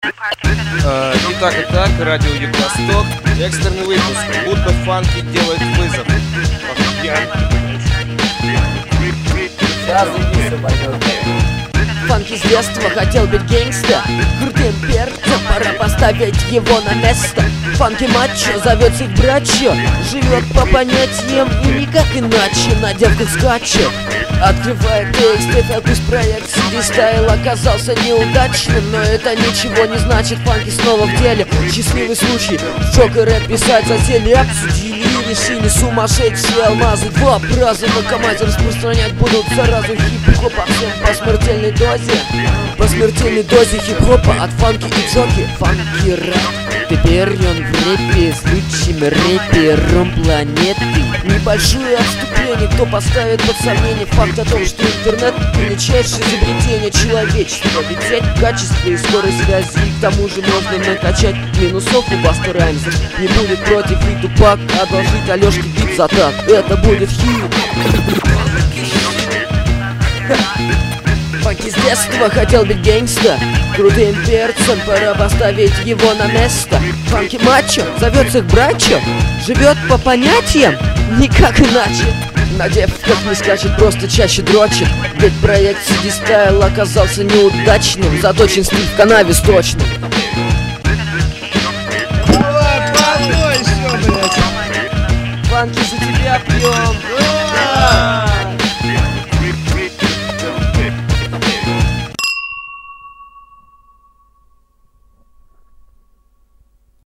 Итак, радио Юго-Восток, экстренный выпуск, будто фанки делают вызов. Фанки с детства хотел быть гангста, крутым перцем, пора поставить его на место. Фанки мачо, зовет их братья, живет по понятиям и никак иначе, на девках скачет. Открывает текст, и пусть проект CD Style оказался неудачным, но это ничего не значит, фанки снова в деле. Счастливый случай, шок и рэп писать затели, обсудили и решили сумасшедшие алмазы. Два образа на команде распространять будут заразу хип-хопа всем по смертельной дозе. По смертельной дозе хип-хопа от фанки и джоки, фанки рэп. Теперь он в рэпе с лучшим рэпером планеты. Небольшое отступление, кто поставит под сомнение факт о том, что интернет — величайшее изобретение человечества. Ведь в качестве и скорой связи, и к тому же можно накачать минусов у Баста Раймза. Не будет против и Тупак одолжить Алёшке бит за так. Это будет хит. Фанки с детства хотел быть гангста, крутым перцем, пора поставить его на место. Фанки мачо, зовет их братья, живет по понятиям, никак иначе. На девках не скачет, просто чаще дрочит. Ведь проект CD Style оказался неудачным, заточен стиль в канаве сточным. Давай, полно еще, блядь! Фанки за тебя пьем.